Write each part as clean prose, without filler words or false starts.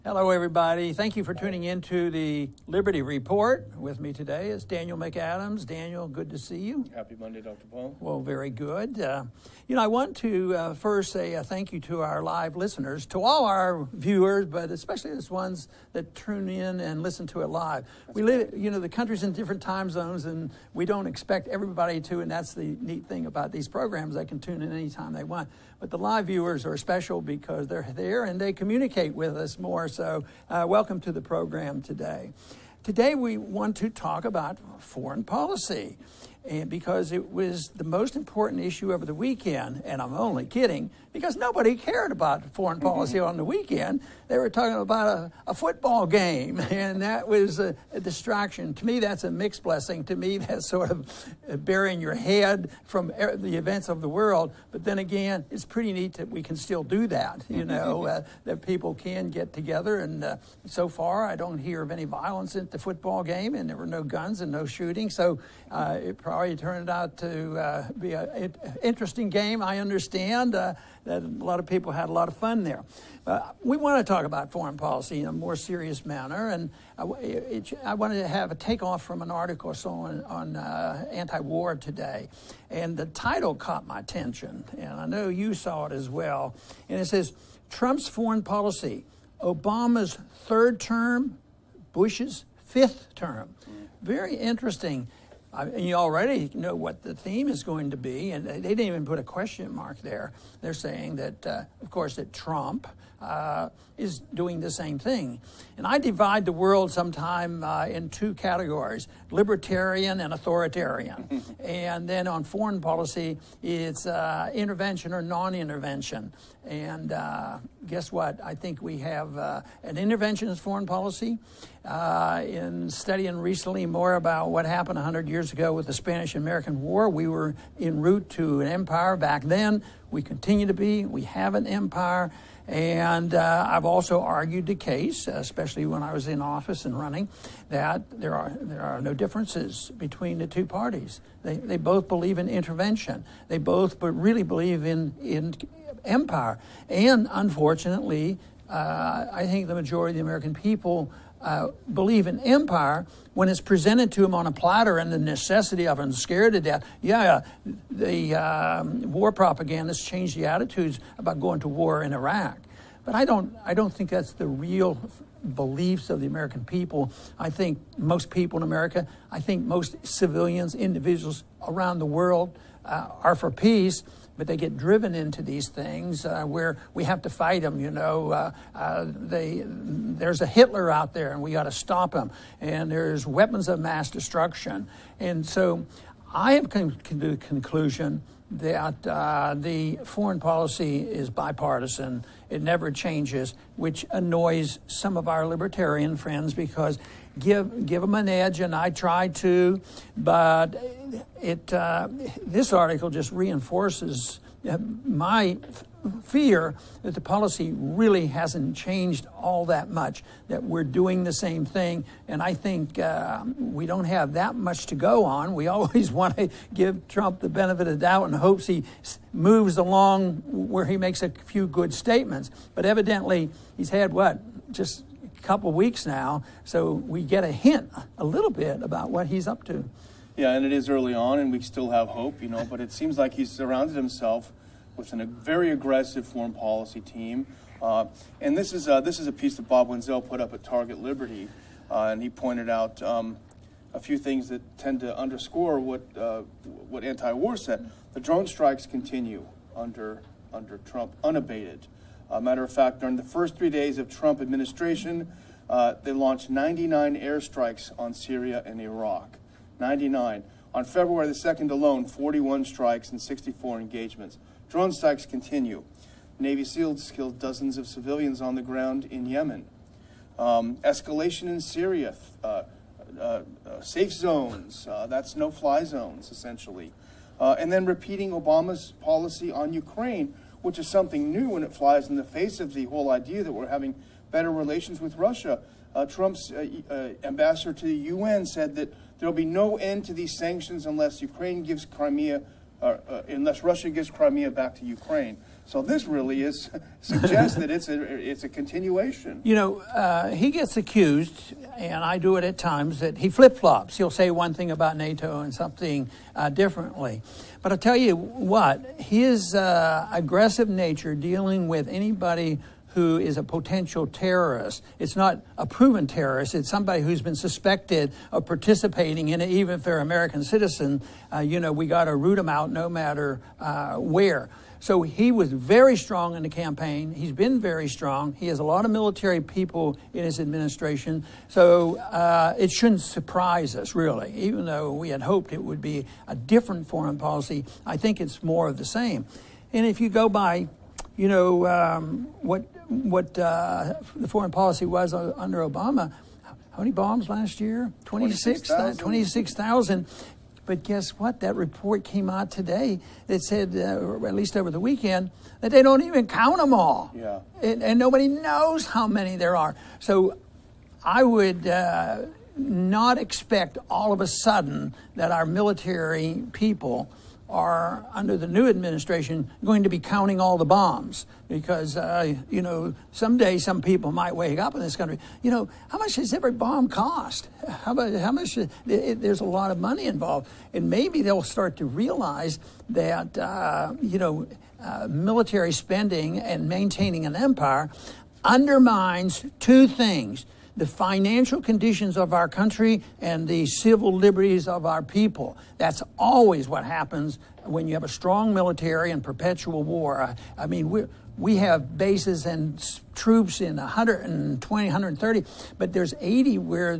Hello, everybody. Thank you for tuning in to the Liberty Report. With me today is Daniel McAdams. Daniel, good to see you. Happy Monday, Dr. Paul. Well, very good. I want to first say a thank you to our live listeners, to all our viewers, but especially those ones that tune in and listen to it live. We live, the country's in different time zones, and we don't expect everybody to, and that's the neat thing about these programs. They can tune in anytime they want. But the live viewers are special because they're there and they communicate with us more. So welcome to the program today. Today we want to talk about foreign policy, and because it was the most important issue over the weekend, and I'm only kidding, because nobody cared about foreign policy on the weekend. They were talking about a football game, and that was a distraction. To me, that's a mixed blessing. To me, that's sort of burying your head from the events of the world. But then again, it's pretty neat that we can still do that, that people can get together. And so far, I don't hear of any violence at the football game, and there were no guns and no shooting. So it probably turned out to be an interesting game. I understand that a lot of people had a lot of fun there. We want to talk about foreign policy in a more serious manner, and I wanted to have a takeoff from an article I saw on anti-war today, and the title caught my attention, and I know you saw it as well, and it says, Trump's foreign policy, Obama's third term, Bush's fifth term. Very interesting. You already know what the theme is going to be, and they didn't even put a question mark there. They're saying that, of course, that Trump is doing the same thing. And I divide the world sometime in two categories, libertarian and authoritarian. And then on foreign policy, it's intervention or non-intervention. And guess what? I think we have an interventionist foreign policy. In studying recently more about what happened 100 years ago with the Spanish-American War, we were en route to an empire back then. We continue to be. We have an empire. And I've also argued the case, especially when I was in office and running, that there are no differences between the two parties. They both believe in intervention. They both really believe in empire. And unfortunately, I think the majority of the American people believe in empire when it's presented to them on a platter and the necessity of them scared to death. The war propagandists changed the attitudes about going to war in Iraq. But I don't think that's the real beliefs of the American people. I think most people in America, I think most civilians, individuals around the world are for peace, but they get driven into these things where we have to fight them. There's a Hitler out there, and we got to stop him. And there's weapons of mass destruction. And so I have come to the conclusion that the foreign policy is bipartisan. It never changes, which annoys some of our libertarian friends because give them an edge, and I try to, but this article just reinforces my fear that the policy really hasn't changed all that much, that we're doing the same thing, and I think we don't have that much to go on. We always want to give Trump the benefit of the doubt in hopes he moves along where he makes a few good statements, but evidently he's had just couple of weeks now, so we get a hint a little bit about what he's up to. Yeah, and it is early on, and we still have hope, but it seems like he's surrounded himself with a very aggressive foreign policy team. And this is a piece that Bob Wenzel put up at Target Liberty, and he pointed out a few things that tend to underscore what anti-war said. The drone strikes continue under Trump unabated. Matter of fact, during the first 3 days of Trump administration, they launched 99 airstrikes on Syria and Iraq. 99. On February the 2nd alone, 41 strikes and 64 engagements. Drone strikes continue. Navy SEALs killed dozens of civilians on the ground in Yemen. Escalation in Syria. Safe zones. That's no-fly zones, essentially. And then repeating Obama's policy on Ukraine, which is something new when it flies in the face of the whole idea that we're having better relations with Russia. Trump's ambassador to the UN said that there'll be no end to these sanctions unless Ukraine gives Crimea, unless Russia gives Crimea back to Ukraine. So this really suggests that it's a continuation. You know, he gets accused, and I do it at times, that he flip-flops. He'll say one thing about NATO and something differently. But I'll tell you what, his aggressive nature dealing with anybody who is a potential terrorist. It's not a proven terrorist. It's somebody who's been suspected of participating in it, even if they're American citizen. We got to root them out no matter where. So he was very strong in the campaign. He's been very strong. He has a lot of military people in his administration. So it shouldn't surprise us, really. Even though we had hoped it would be a different foreign policy, I think it's more of the same. And if you go by, what the foreign policy was under Obama, how many bombs last year? 26,000. But guess what? That report came out today that said, or at least over the weekend, that they don't even count them all. Yeah. And nobody knows how many there are. So I would not expect all of a sudden that our military people are, under the new administration, going to be counting all the bombs. Because, someday some people might wake up in this country. How much does every bomb cost? How much? There's a lot of money involved. And maybe they'll start to realize that, military spending and maintaining an empire undermines two things: the financial conditions of our country and the civil liberties of our people. That's always what happens when you have a strong military and perpetual war. We have bases and troops in 120, 130, but there's 80 where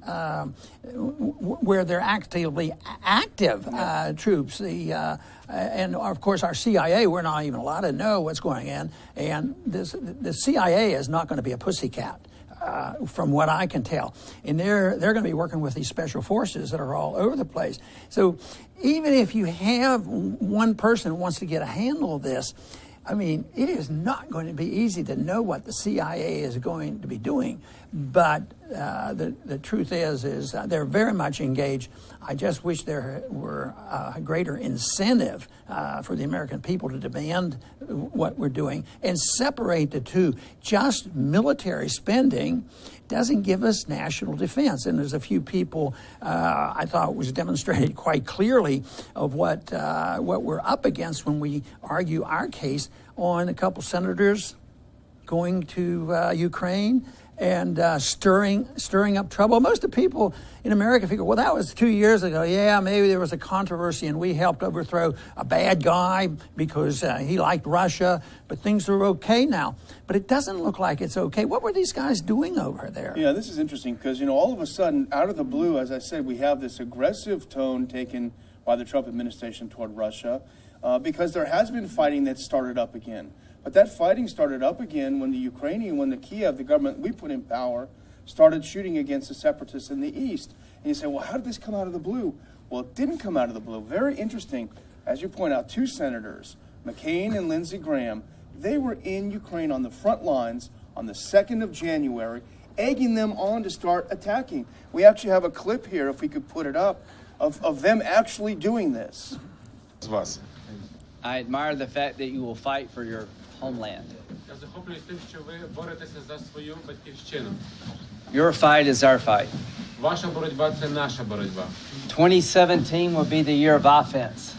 they're actively active troops. And of course our CIA, we're not even allowed to know what's going on. And the CIA is not going to be a pussycat. From what I can tell. And they're going to be working with these special forces that are all over the place. So even if you have one person who wants to get a handle of this, it is not going to be easy to know what the CIA is going to be doing. But the truth is they're very much engaged. I just wish there were a greater incentive for the American people to demand what we're doing and separate the two. Just military spending doesn't give us national defense. And there's a few people I thought was demonstrated quite clearly of what we're up against when we argue our case on a couple senators going to Ukraine and stirring up trouble. Most of the people in America figure, well, that was 2 years ago. Yeah, maybe there was a controversy and we helped overthrow a bad guy because he liked Russia, but things are okay now. But it doesn't look like it's okay. What were these guys doing over there? Yeah, this is interesting because, all of a sudden, out of the blue, as I said, we have this aggressive tone taken by the Trump administration toward Russia because there has been fighting that started up again. But that fighting started up again when the Kiev, the government we put in power, started shooting against the separatists in the east. And you say, well, how did this come out of the blue? Well, it didn't come out of the blue. Very interesting. As you point out, two senators, McCain and Lindsey Graham, they were in Ukraine on the front lines on the 2nd of January, egging them on to start attacking. We actually have a clip here, if we could put it up, of them actually doing this. I admire the fact that you will fight for your homeland. Your fight is our fight. 2017 will be the year of offense.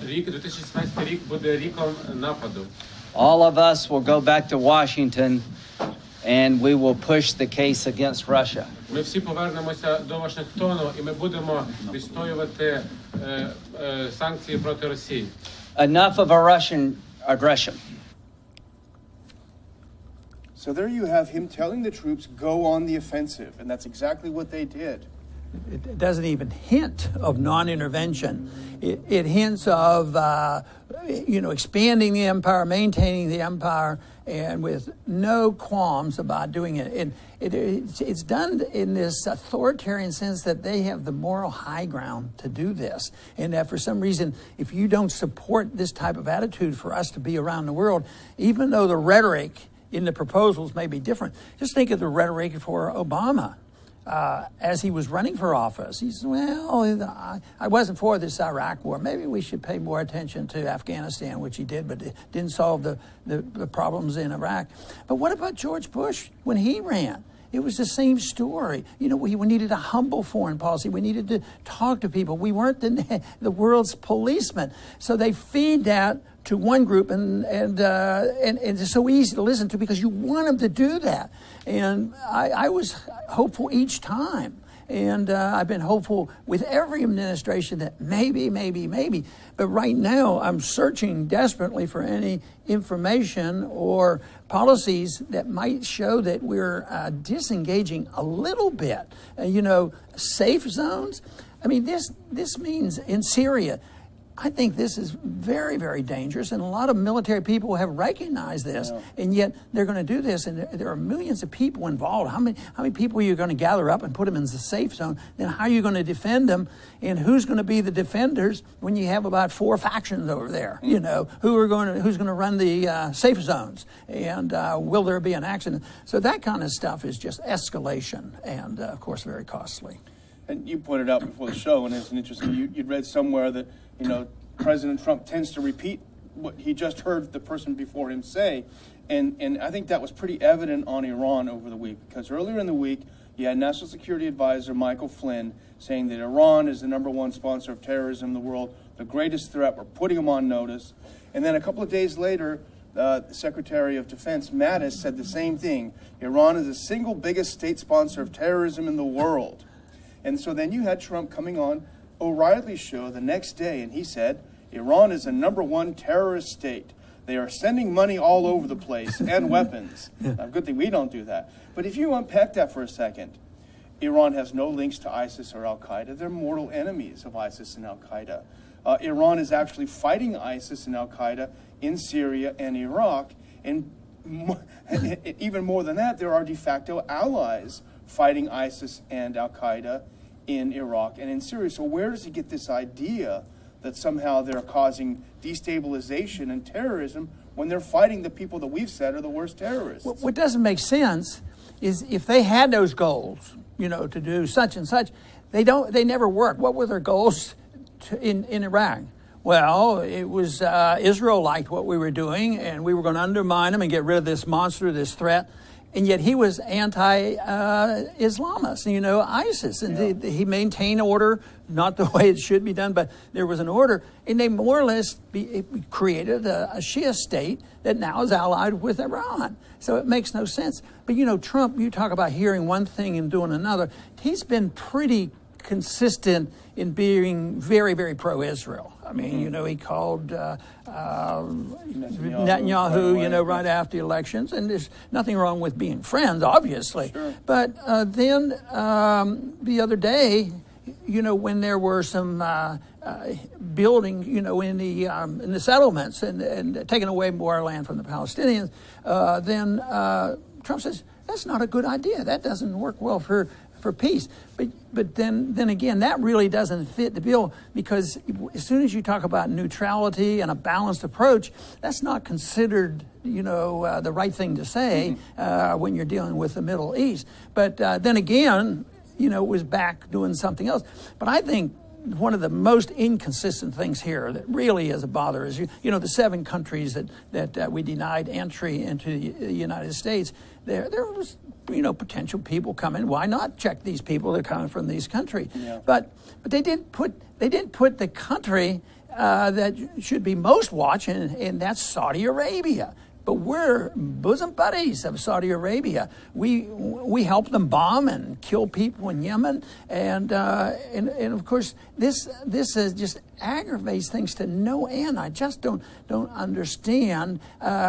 All of us will go back to Washington and we will push the case against Russia. Ми всі повернемося до Вашингтону і ми будемо відстоювати санкції проти Росії. Enough of a Russian aggression. So there you have him telling the troops, go on the offensive. And that's exactly what they did. It doesn't even hint of non-intervention. It hints of, expanding the empire, maintaining the empire, and with no qualms about doing it. It's done in this authoritarian sense that they have the moral high ground to do this. And that for some reason, if you don't support this type of attitude for us to be around the world, even though the rhetoric in the proposals may be different, just think of the rhetoric for Obama. as he was running for office, he said, well, I wasn't for this Iraq war. Maybe we should pay more attention to Afghanistan, which he did, but it didn't solve the problems in Iraq. But what about George Bush when he ran? It was the same story. You know, we needed a humble foreign policy. We needed to talk to people. We weren't the world's policemen. So they feed that to one group, and it's so easy to listen to because you want them to do that. And I was hopeful each time. And I've been hopeful with every administration that maybe. But right now, I'm searching desperately for any information or policies that might show that we're disengaging a little bit. Safe zones. I mean, this means in Syria, I think this is very, very dangerous, and a lot of military people have recognized this, and yet they're going to do this, and there are millions of people involved. How many people are you going to gather up and put them in the safe zone? Then how are you going to defend them, and who's going to be the defenders when you have about 4 factions over there? You know, who's going to run the safe zones, and will there be an accident? So that kind of stuff is just escalation, and of course very costly. And you pointed out before the show, and it's interesting, you'd read somewhere that, President Trump tends to repeat what he just heard the person before him say. And I think that was pretty evident on Iran over the week, because earlier in the week, you had National Security Advisor Michael Flynn saying that Iran is the #1 sponsor of terrorism in the world, the greatest threat. We're putting them on notice. And then a couple of days later, the Secretary of Defense Mattis said the same thing. Iran is the single biggest state sponsor of terrorism in the world. And so then you had Trump coming on O'Reilly's show the next day, and he said, Iran is the #1 terrorist state. They are sending money all over the place and weapons. Now, good thing we don't do that. But if you unpack that for a second, Iran has no links to ISIS or Al-Qaeda. They're mortal enemies of ISIS and Al-Qaeda. Iran is actually fighting ISIS and Al-Qaeda in Syria and Iraq. And even more than that, there are de facto allies fighting ISIS and Al-Qaeda in Iraq and in Syria. So where does he get this idea that somehow they're causing destabilization and terrorism when they're fighting the people that we've said are the worst terrorists? What doesn't make sense is if they had those goals, to do such and such, they never work. What were their goals in Iraq? Well, it was Israel liked what we were doing, and we were going to undermine them and get rid of this monster, this threat. And yet he was anti-Islamist, ISIS. And he maintained order, not the way it should be done, but there was an order. And they more or less created a Shia state that now is allied with Iran. So it makes no sense. But, Trump, you talk about hearing one thing and doing another. He's been pretty consistent in being very, very pro-Israel. I mean, he called Netanyahu, right after the elections, and there's nothing wrong with being friends, obviously. Sure. But then the other day, when there were some building, in the settlements and taking away more land from the Palestinians, then Trump says, that's not a good idea. That doesn't work well for peace. But then again, that really doesn't fit the bill, because as soon as you talk about neutrality and a balanced approach, that's not considered, the right thing to say when you're dealing with the Middle East. But then again, it was back doing something else. But I think one of the most inconsistent things here that really is a bother is, the 7 countries that we denied entry into the United States. There was, potential people coming. Why not check these people that are coming from these countries? Yeah. But they didn't put the country that should be most watched, and that's Saudi Arabia. But we're bosom buddies of Saudi Arabia. We help them bomb and kill people in Yemen, and of course this is just aggravates things to no end. I just don't understand.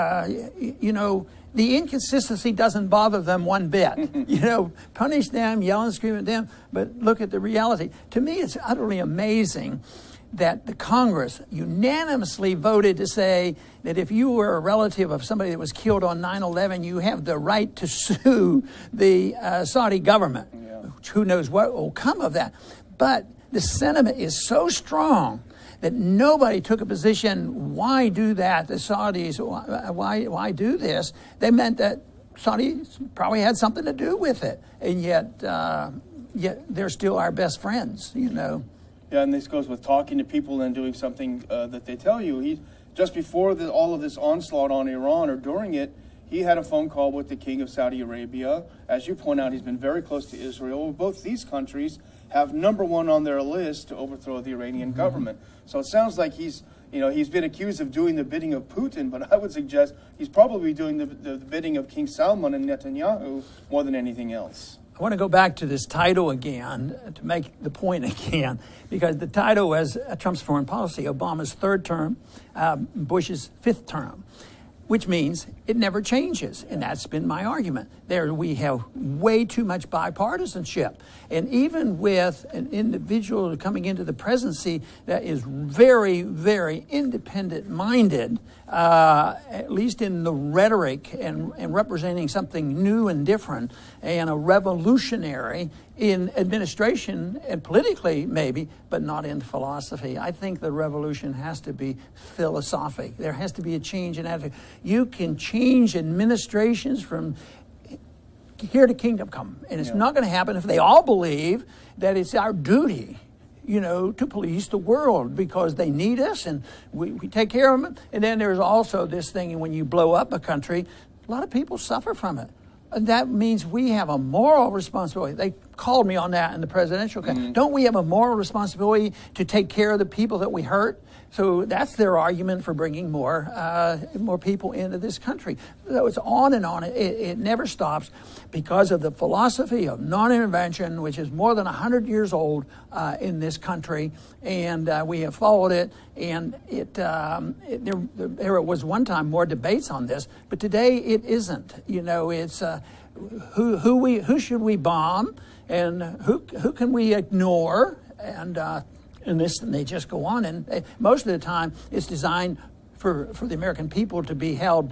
The inconsistency doesn't bother them one bit. Punish them, yell and scream at them, but look at the reality. To me, it's utterly amazing that the Congress unanimously voted to say that if you were a relative of somebody that was killed on 9/11, you have the right to sue the Saudi government. Yeah. Who knows what will come of that. But the sentiment is so strong that nobody took a position, why do that? The Saudis, why do this? They meant that Saudi probably had something to do with it, and yet they're still our best friends, you know. Yeah, and this goes with talking to people and doing something that they tell you. Just before all of this onslaught on Iran, or during it, he had a phone call with the King of Saudi Arabia. As you point out, he's been very close to Israel. Both these countries have #1 on their list to overthrow the Iranian government. So it sounds like he's been accused of doing the bidding of Putin, but I would suggest he's probably doing the bidding of King Salman and Netanyahu more than anything else. I want to go back to this title again to make the point again, because the title was Trump's foreign policy, Obama's 3rd term, Bush's 5th term, which means it never changes. And that's been my argument. We have way too much bipartisanship. And even with an individual coming into the presidency that is very, very independent-minded, at least in the rhetoric and representing something new and different, and a revolutionary in administration and politically maybe, but not in philosophy. I think the revolution has to be philosophic. There has to be a change in attitude. You can change administrations from here to kingdom come, and it's not going to happen if they all believe that it's our duty, you know, to police the world because they need us and we take care of them. And then there's also this thing, when you blow up a country, a lot of people suffer from it. And that means we have a moral responsibility. They called me on that in the presidential campaign. Don't we have a moral responsibility to take care of the people that we hurt? So that's their argument for bringing more people into this country. So it's on and on. It never stops because of the philosophy of non-intervention, which is more than 100 years old in this country, and we have followed it. And there was one time more debates on this, but today it isn't. You know, it's who should we bomb, and who can we ignore, and they just go on. And most of the time, it's designed for the American people to be held,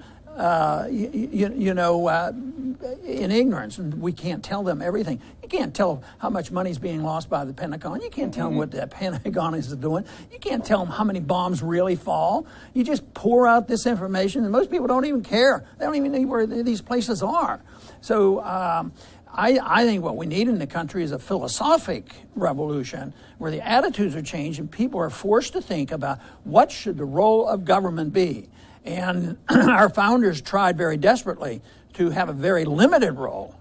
in ignorance, and we can't tell them everything. You can't tell how much money is being lost by the Pentagon. You can't tell them what the Pentagon is doing. You can't tell them how many bombs really fall. You just pour out this information, and most people don't even care. They don't even know where these places are. So I think what we need in the country is a philosophic revolution where the attitudes are changed and people are forced to think about what should the role of government be. And our founders tried very desperately to have a very limited role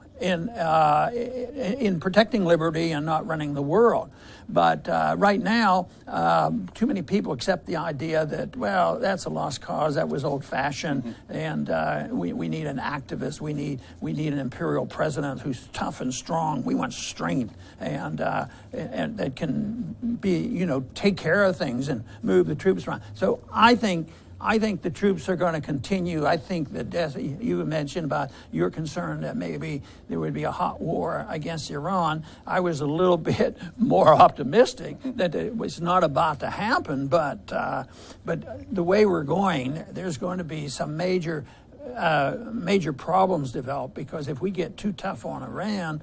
in protecting liberty and not running the world. But right now, too many people accept the idea that, well, that's a lost cause. That was old-fashioned, and we need an activist. We need an imperial president who's tough and strong. We want strength and that can be, take care of things and move the troops around. So I think the troops are going to continue. I think that you mentioned about your concern that maybe there would be a hot war against Iran. I was a little bit more optimistic that it was not about to happen, but the way we're going, there's going to be some major problems develop, because if we get too tough on Iran,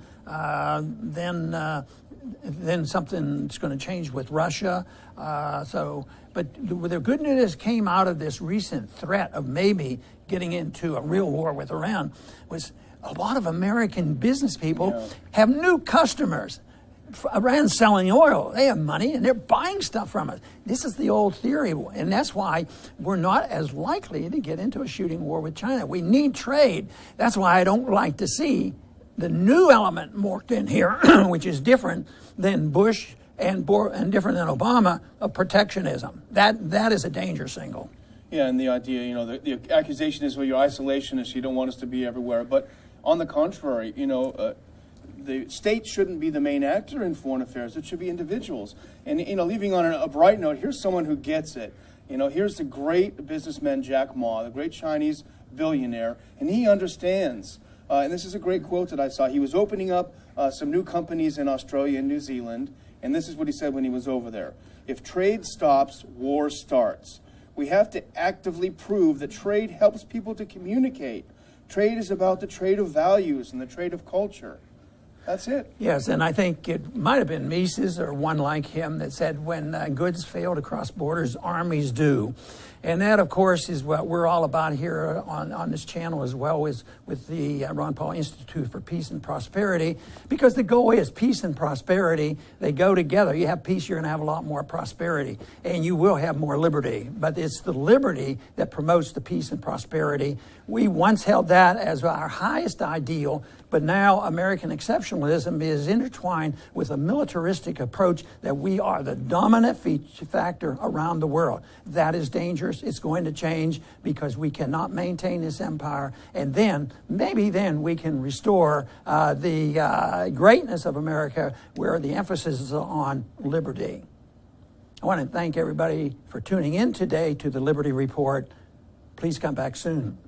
then something's going to change with Russia. But the good news came out of this recent threat of maybe getting into a real war with Iran was a lot of American business people have new customers. Iran's selling oil. They have money, and they're buying stuff from us. This is the old theory, and that's why we're not as likely to get into a shooting war with China. We need trade. That's why I don't like to see the new element morphed in here, which is different than Bush and different than Obama, of protectionism. That is a danger signal. Yeah, and the idea, the accusation is, well, you're isolationist, you don't want us to be everywhere. But on the contrary, the state shouldn't be the main actor in foreign affairs. It should be individuals. And, leaving on a bright note, here's someone who gets it. Here's the great businessman Jack Ma, the great Chinese billionaire, and he understands. And this is a great quote that I saw. He was opening up some new companies in Australia and New Zealand, and this is what he said when he was over there. If trade stops, war starts. We have to actively prove that trade helps people to communicate. Trade is about the trade of values and the trade of culture. That's it. Yes, and I think it might have been Mises or one like him that said, when goods fail to cross borders, armies do. And that, of course, is what we're all about here on this channel as well, as with the Ron Paul Institute for Peace and Prosperity, because the goal is peace and prosperity. They go together. You have peace, you're going to have a lot more prosperity, and you will have more liberty. But it's the liberty that promotes the peace and prosperity. We once held that as our highest ideal, but now American exceptionalism is intertwined with a militaristic approach that we are the dominant factor around the world. That is dangerous. It's going to change because we cannot maintain this empire. And then, maybe then, we can restore the greatness of America where the emphasis is on liberty. I want to thank everybody for tuning in today to the Liberty Report. Please come back soon.